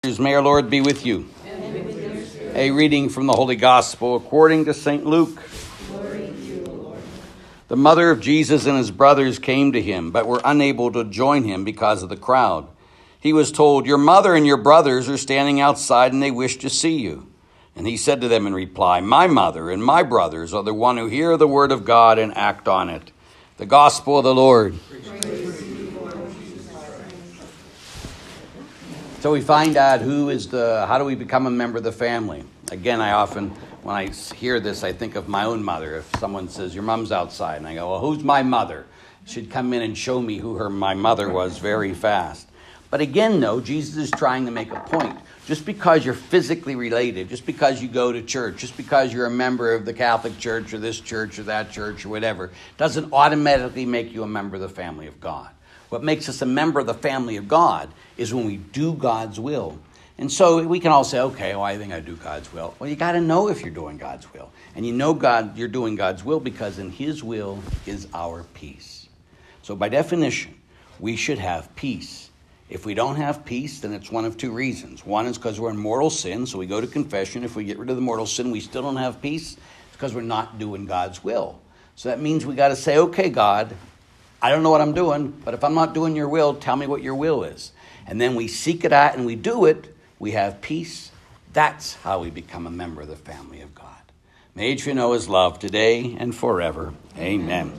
sisters, may our Lord be with you. And with your spirit. A reading from the Holy Gospel according to St. Luke. Glory to you, O Lord. The mother of Jesus and his brothers came to him, but were unable to join him because of the crowd. He was told, "Your mother and your brothers are standing outside and they wish to see you." And he said to them in reply, "My mother and my brothers are the one who hear the word of God and act on it." The Gospel of the Lord. So we find out how do we become a member of the family? Again, when I hear this, I think of my own mother. If someone says, "Your mom's outside," and I go, "Well, who's my mother?" She'd come in and show me who my mother was very fast. But again, though, Jesus is trying to make a point. Just because you're physically related, just because you go to church, just because you're a member of the Catholic Church or this church or that church or whatever, doesn't automatically make you a member of the family of God. What makes us a member of the family of God is when we do God's will. And so we can all say, "Okay, well, I think I do God's will." Well, you got to know if you're doing God's will. And you know you're doing God's will because in his will is our peace. So by definition, we should have peace. If we don't have peace, then it's one of two reasons. One is because we're in mortal sin, so we go to confession. If we get rid of the mortal sin, we still don't have peace. It's because we're not doing God's will. So that means we got to say, "Okay, God, I don't know what I'm doing, but if I'm not doing your will, tell me what your will is." And then we seek it out and we do it. We have peace. That's how we become a member of the family of God. May each of you know his love today and forever. Amen.